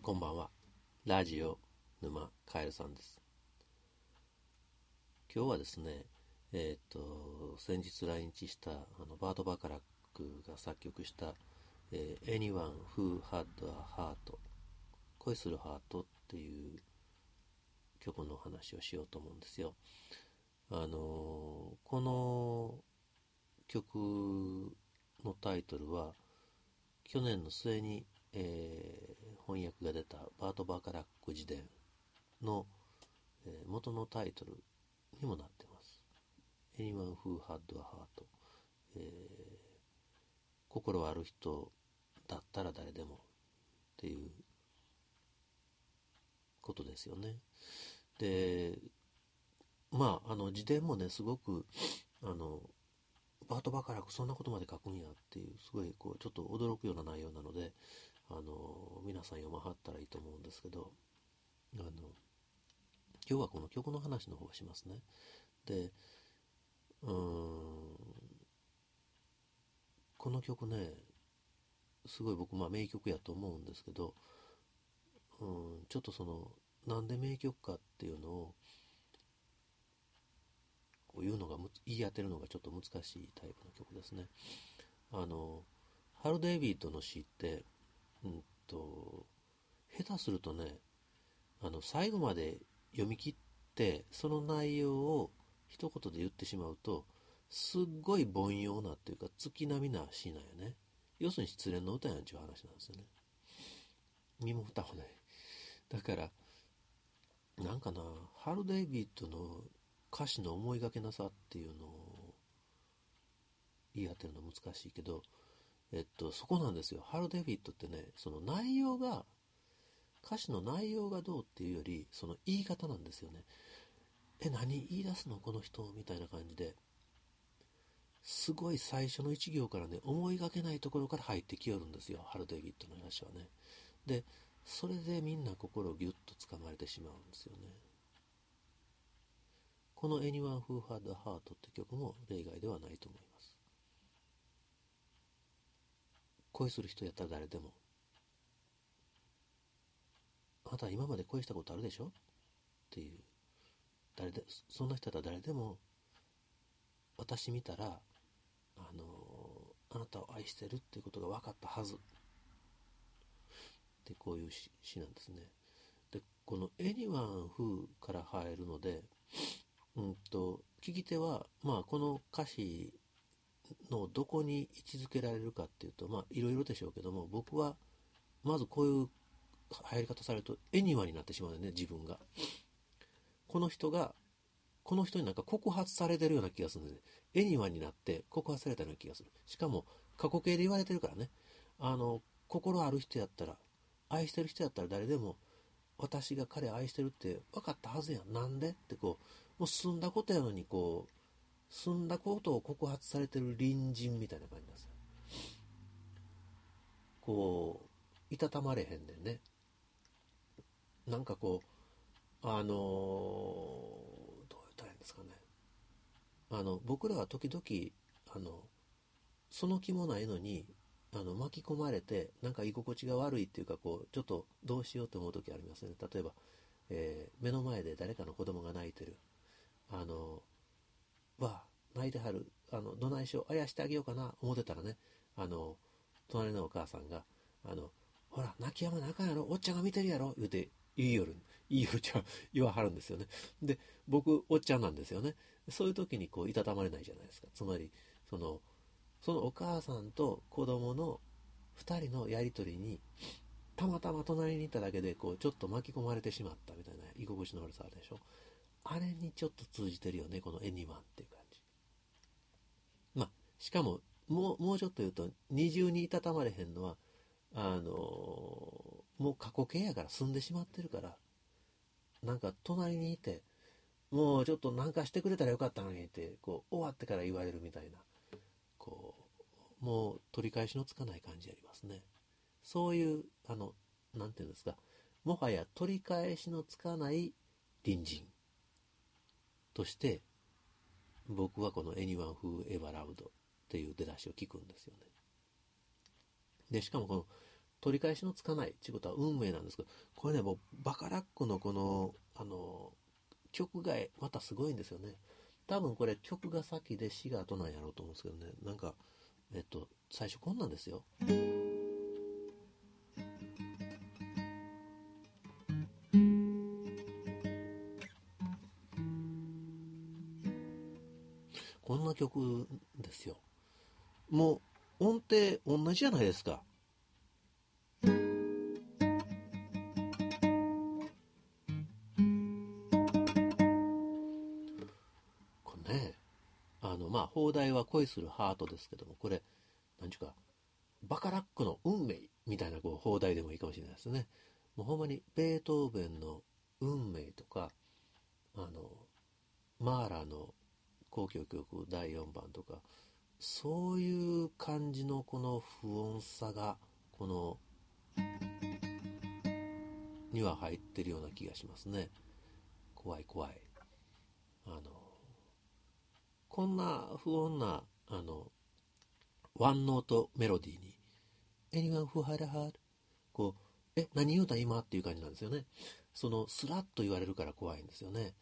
こんばんは。ラジオ沼カエルさんです。今日はですね、先日来日したバート・バカラックが作曲した、Anyone Who Had a Heart 恋するハートっていう曲の話をしようと思うんですよ。この曲のタイトルは去年の末に、翻訳が出たバート・バカラック自伝の、元のタイトルにもなってます。Anyone who had a heart、心ある人だったら誰でもっていうことですよね。で、自伝もね、すごくバート・バカラックそんなことまで書くんやっていう、すごいこうちょっと驚くような内容なので、皆さん読まはったらいいと思うんですけど、今日はこの曲の話の方をしますね。で、この曲ね、すごい僕名曲やと思うんですけど、ちょっとなんで名曲かっていうのをこう言い当てるのがちょっと難しいタイプの曲ですね。ハル・デイビッドの詩って、下手するとね、最後まで読み切ってその内容を一言で言ってしまうと、すっごい凡庸なっていうか月並みな詩なんよね。要するに失恋の歌やんちゅう話なんですよね。身も蓋もない。だからなんかな、ハル・デイビッドの歌詞の思いがけなさっていうのを言い当てるの難しいけど、そこなんですよ。ハル・デイビッドってね、その内容が、歌詞の内容がどうっていうより、その言い方なんですよね。何言い出すのこの人みたいな感じで、すごい最初の一行からね、思いがけないところから入ってきよるんですよ、ハル・デイビッドの話はね。で、それでみんな心をギュッと掴まれてしまうんですよね。この Anyone Who Had a Heart って曲も例外ではないと思います。恋する人やったら誰でも、あなたは今まで恋したことあるでしょっていう、そんな人やったら誰でも私見たらあなたを愛してるっていうことが分かったはずってこういう詩なんですね。で、この Anyone Who から入るので、聞き手は、この歌詞のどこに位置づけられるかっていうと、いろいろでしょうけども、僕はまずこういう入り方されると Anyone になってしまうんだよね、自分が。この人が、この人になんか告発されてるような気がするんで、Anyone になって告発されたような気がする。しかも過去形で言われてるからね。心ある人やったら、愛してる人やったら誰でも、私が彼愛してるって分かったはずやん。なんでってもう済んだことやのに済んだことを告発されてる隣人みたいな感じなんですよ。いたたまれへんねんね。なんかどう言ったらいいんですかね。僕らは時々、その気もないのに、巻き込まれて、なんか居心地が悪いっていうか、ちょっとどうしようと思う時ありますね。例えば、目の前で誰かの子供が泣いてる。泣いてはる。どないしよう、あやしてあげようかな、思ってたらね、隣のお母さんが、ほら、泣き止まなあかんやろ、おっちゃんが見てるやろ、言うて、言いよるちゃう、言わはるんですよね。で、僕、おっちゃんなんですよね。そういう時にいたたまれないじゃないですか。つまり、そのお母さんと子供の2人のやり取りに、たまたま隣にいただけで、ちょっと巻き込まれてしまったみたいな居心地の悪さあるでしょ。あれにちょっと通じてるよね、このエニマンっていう感じ。しかも、もうちょっと言うと、二重にいたたまれへんのは、もう過去形やから住んでしまってるから、なんか隣にいて、もうちょっとなんかしてくれたらよかったのにって、終わってから言われるみたいな、もう取り返しのつかない感じありますね。そういう、なんていうんですか、もはや取り返しのつかない隣人として、僕はこの Anyone Who Ever Loved っていう出だしを聞くんですよね。で、しかもこの取り返しのつかないっていうことは運命なんですけど、これね、もうバカラックのこの曲がまたすごいんですよね。多分これ曲が先で詩が後なんやろうと思うんですけどね、なんか最初こんなんですよ。こんな曲ですよ。もう音程同じじゃないですか。これね、まあ放題は恋するハートですけども、これ何ちゅうかバカラックの運命みたいなこう放題でもいいかもしれないですね。もうほんまにベートーベンの運命とか、マーラーの交響曲第4番とか、そういう感じのこの不穏さがこのには入ってるような気がしますね。怖い怖い。あのこんな不穏なワンノートメロディーに Anyone who had a heart こう何言うた今っていう感じなんですよね。そのスラッと言われるから怖いんですよね。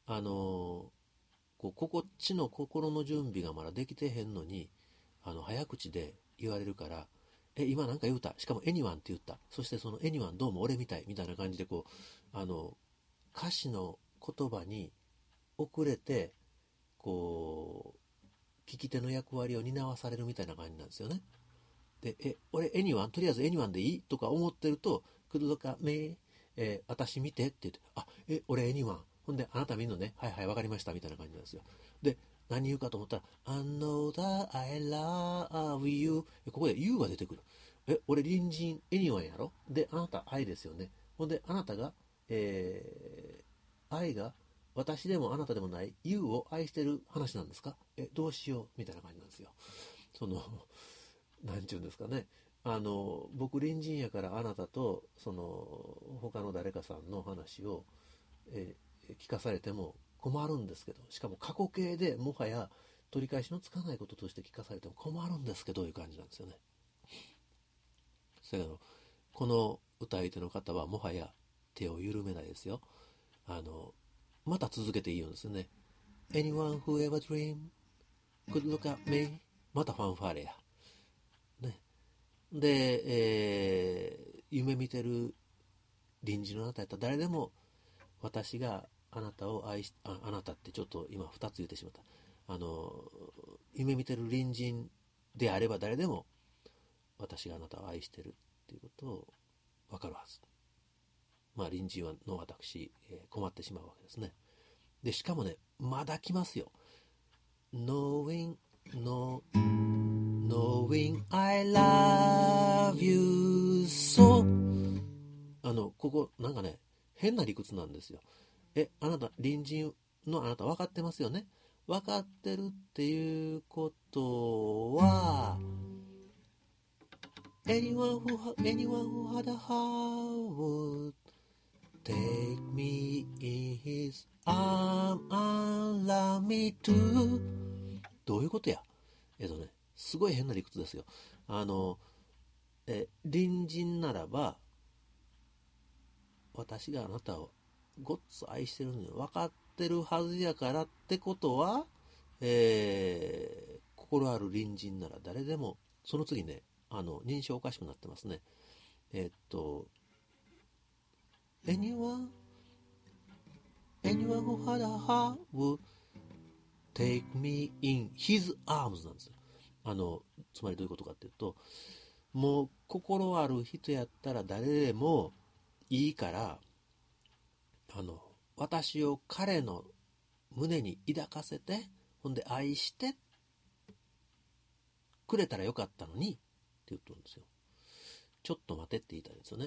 こっちの心の準備がまだできてへんのに早口で言われるから、今なんか言うた、しかも anyone って言った、そしてその anyone どうも俺みたいみたいな感じでこう歌詞の言葉に遅れてこう聞き手の役割を担わされるみたいな感じなんですよね。で俺 anyone とりあえず anyone でいいとか思ってるとくるどかめ、私見てって言って俺 anyone ほんであなた見んのねはいはいわかりましたみたいな感じなんですよ。で何言うかと思ったら I know that I love you ここで you が出てくる。俺隣人 anyone やろであなた愛ですよね。ほんであなたが、愛が私でもあなたでもない you を愛してる話なんですかどうしようみたいな感じなんですよ。そのなんちゅうんですかね。僕隣人やからあなたとその他の誰かさんの話を、聞かされても困るんですけど、しかも過去形でもはや取り返しのつかないこととして聞かされても困るんですけどいう感じなんですよね。だけどこの歌い手の方はもはや手を緩めないですよ。また続けていいようですね。Anyone who ever dream could look at me またファンファーレやね。で、夢見てる臨時のあなたやったら誰でも私があなたを愛しあなたってちょっと今2つ言ってしまった。夢見てる隣人であれば誰でも私があなたを愛してるっていうことを分かるはず。まあ隣人はの私、困ってしまうわけですね。でしかもねまだ来ますよ。Knowing I love you so ここなんかね変な理屈なんですよ。あなた隣人のあなた分かってますよね。分かってるっていうことは anyone who had a heart would take me in his arm and love me too どういうことや。すごい変な理屈ですよ。隣人ならば私があなたをごっつ愛してるのに分かってるはずやからってことは、心ある隣人なら誰でもその次ね認証おかしくなってますね。anyone who had a heart would take me in his arms なんですよ。つまりどういうことかっていうと、もう心ある人やったら誰でもいいから私を彼の胸に抱かせてほんで愛してくれたらよかったのにって言ってるんですよ。ちょっと待てって言いたいんですよね。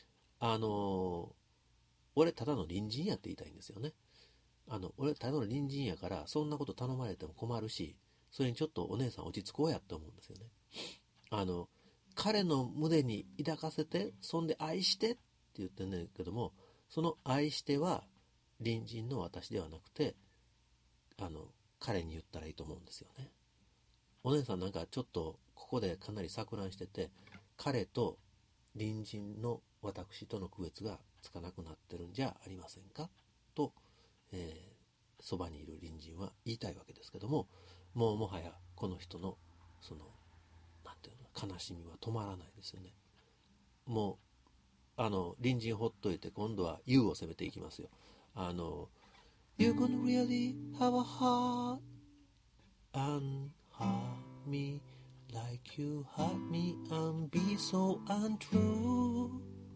俺ただの隣人やって言いたいんですよね。俺ただの隣人やからそんなこと頼まれても困るし、それにちょっとお姉さん落ち着こうやって思うんですよね。彼の胸に抱かせてそんで愛してって言ってんねんけども、その愛しては隣人の私ではなくて彼に言ったらいいと思うんですよね。お姉さんなんかちょっとここでかなり錯乱してて、彼と隣人の私との区別がつかなくなってるんじゃありませんかと、そばにいる隣人は言いたいわけですけども、もはやこの人のそのなんていうの悲しみは止まらないですよね。もう隣人ほっといて今度は You を攻めていきますよ。You gonna really have a heart and hurt me like you hurt me and be so untrue。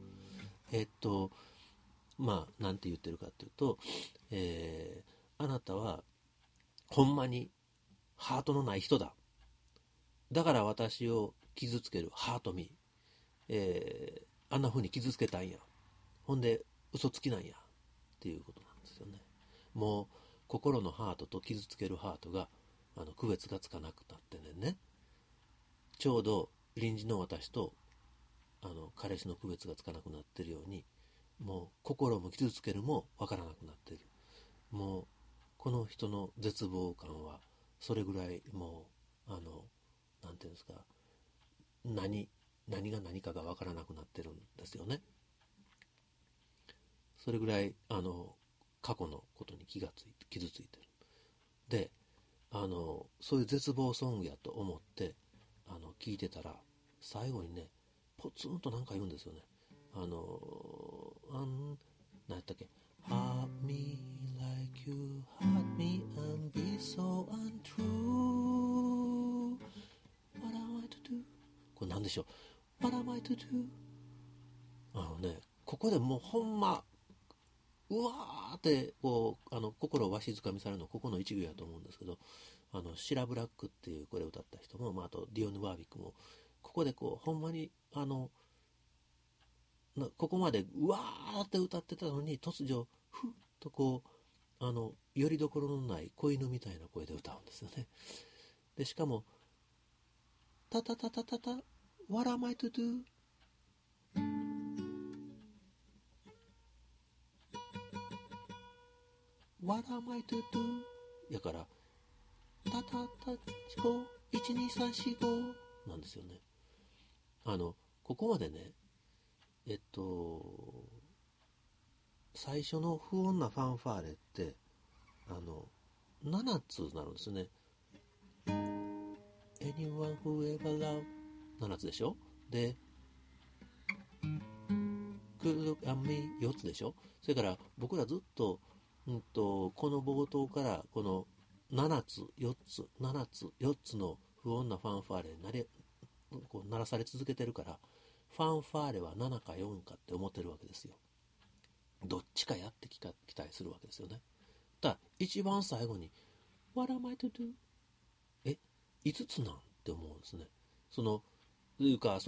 まあなんて言ってるかっていうと、あなたはほんまにハートのない人だ、だから私を傷つける、ハートミー、あんな風に傷つけたんや、ほんで嘘つきなんやっていうことなんですよね。もう心のハートと傷つけるハートが区別がつかなくなってね、ちょうど隣人の私と彼氏の区別がつかなくなってるように、もう心も傷つけるもわからなくなってる。もうこの人の絶望感はそれぐらい、もうなんていうんですか、何が何かがわからなくなってるんですよね。それぐらい過去のことに傷ついてる。でそういう絶望ソングやと思って聞いてたら、最後にねポツンとなんか言うんですよね。何やったっけ、 Hurt me like you hurt me and be so untrue, What am I to do。 これ何でしょう。 What am I to do。 ここでもうほんまうわーってこう心をわしづかみされるのここの一行やと思うんですけど、シラ・ブラックっていうこれを歌った人も、あとディオンヌ・ワービックもここでこうほんまにここまでうわーって歌ってたのに、突如ふっとこうよりどころのない子犬みたいな声で歌うんですよね。でしかもタタタタタタ What am I to do。 What am I to do やから、タタタ51234なんですよね。ここまでね、最初の不穏なファンファーレって7つなるんですね。 Anyone who ever loved 7つでしょ。で Good look at me 4つでしょ。それから僕らずっと、この冒頭からこの7つ4つの不穏なファンファーレにこう鳴らされ続けてるから、ファンファーレは7か4かって思ってるわけですよ。どっちかやってきたりするわけですよね。だ一番最後に What am I to do？ 5つなんって思うんですね。というか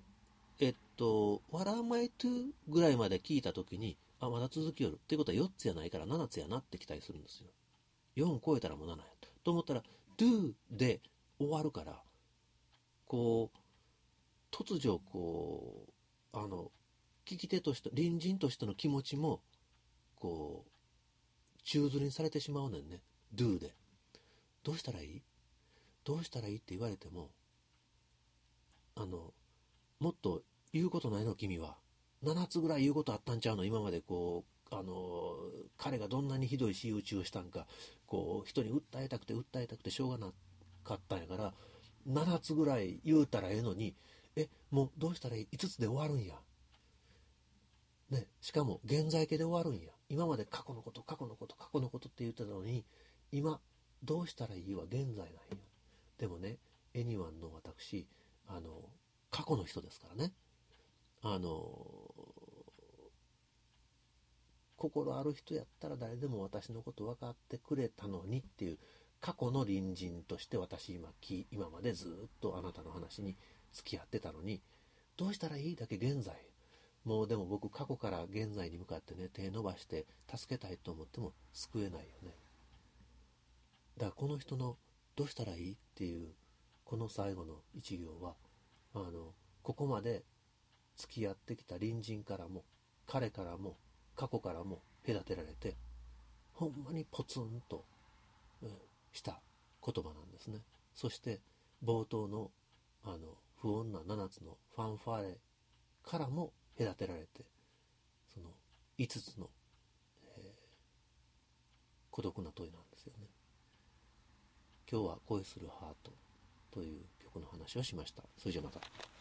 What am I to ぐらいまで聞いたときに、まだ続きよるっていうことは4つやないから7つやなってきたりするんですよ。4超えたらもう7やと思ったら do で終わるから、こう突如こう聞き手として隣人としての気持ちもこう宙づりにされてしまうねんね。 do でどうしたらいいって言われても、もっと言うことないの君は、7つぐらい言うことあったんちゃうの、今までこう彼がどんなにひどい仕打ちをしたんか、こう人に訴えたくてしょうがなかったんやから、7つぐらい言うたらええのに、もうどうしたらいい、5つで終わるんや、ね、しかも現在形で終わるんや。今まで過去のことって言ってたのに、今どうしたらいいは現在なんや。でもね、エニワンの私過去の人ですからね。心ある人やったら誰でも私のこと分かってくれたのにっていう過去の隣人として、私今までずっとあなたの話に付き合ってたのに、どうしたらいいだけ現在。もうでも僕過去から現在に向かってね、手伸ばして助けたいと思っても救えないよね。だからこの人のどうしたらいいっていうこの最後の一行は、ここまで付き合ってきた隣人からも彼からも過去からも隔てられて、ほんまにポツンと、した言葉なんですね。そして冒頭の不穏な7つのファンファーレからも隔てられて、その5つの、孤独な問いなんですよね。今日は恋するハートという曲の話をしました。それじゃまた。